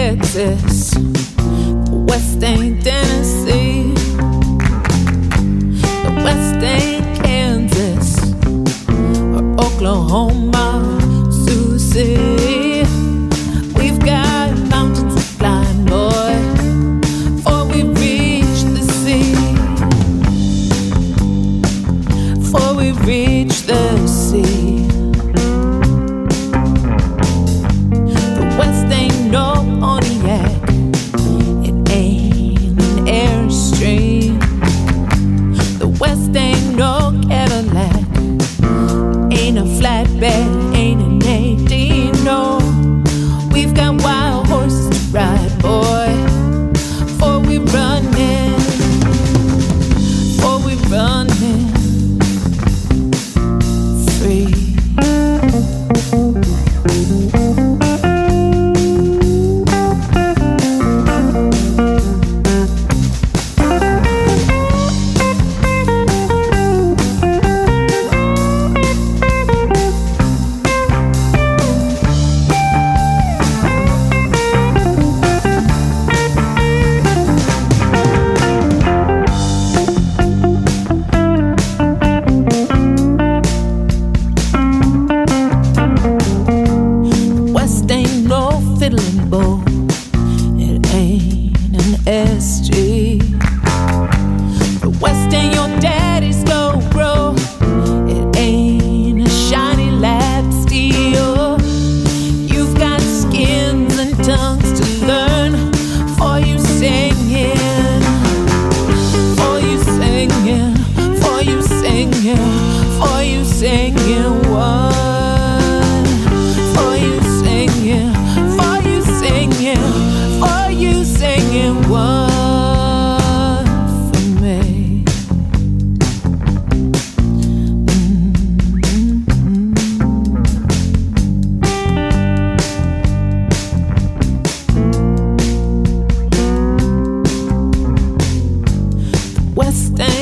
Texas, the West ain't Tennessee, the West ain't Kansas or Oklahoma, Sioux City. We've got mountains to climb, boy, before we reach the sea, before we reach the sea. The West ain't no Pontiac, it ain't an Airstream. The West ain't no Cadillac, ain't a flatbed, ain't an 18, no. We've got wild horses to ride, boy, before we run in, before we run in free. Fiddling bow, it ain't an SG. The West ain't your daddy's go, bro. It ain't a shiny lap steel. You've got skins and tongues to learn for you singing, for you singing, for you singing, for you singing one. For you singing, for you singing one for me. The West End